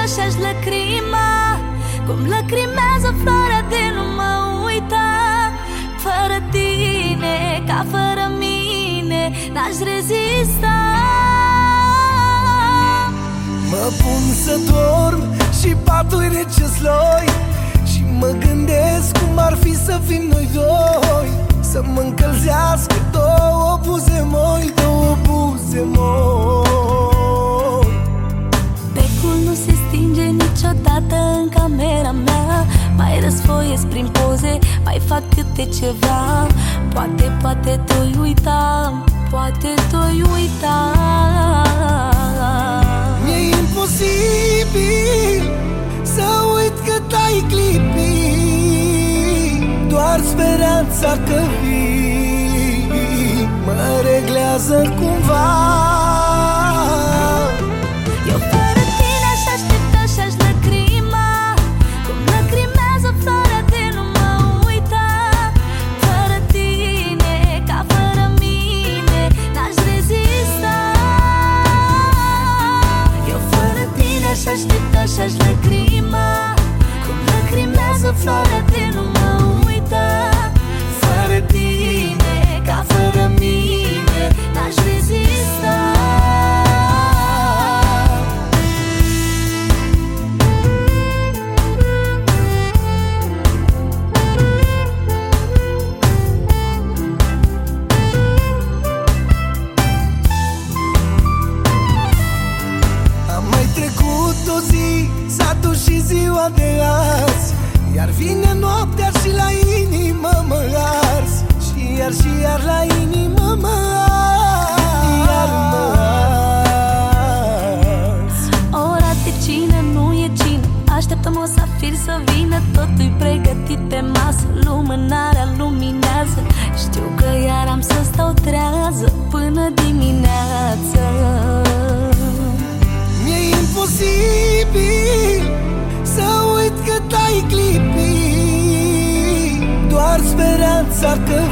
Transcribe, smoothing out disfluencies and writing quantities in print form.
așa-și lăcrima, cum lăcrimează floarea de nu mă uita. Fără tine, ca fără mine, n-aș rezista. Mă pun să dorm și patul e rece-sloi și mă gândesc cum ar fi să fim noi doi, să mă încălzească două buze moi, două buze moi. Becul nu se stinge niciodată în camera mea. Mai răsfoiesc prin poze, mai fac câte ceva. Poate, poate tu-i uita, poate tu-i uita. Mi-e imposibil să uit că t-ai clipit. Doar speranța că vii mă reglează cumva. Eu fără tine aș aștepta și-aș lăcrima, cum lăcrimează floarea de nu mă uita. Fără tine, ca fără mine, n-aș rezista. Eu fără tine aș aștepta și-aș lăcrima, cum lăcrimează floarea de nu mă uita. Fără tine, ca fără mine, n-aș rezista. Am mai trecut o zi, s-a dus și ziua de azi, iar vine noaptea și la inimă mă ars. Și iar la inimă mă ars. Ora de cină nu e cină, așteptăm o safir să vină. Totul-i pregătit pe masă, lumânarea luminează. Știu că iar am să stau trează până dimineață. Mi-e imposibil să uit că t-ai clipit. Doar speranța că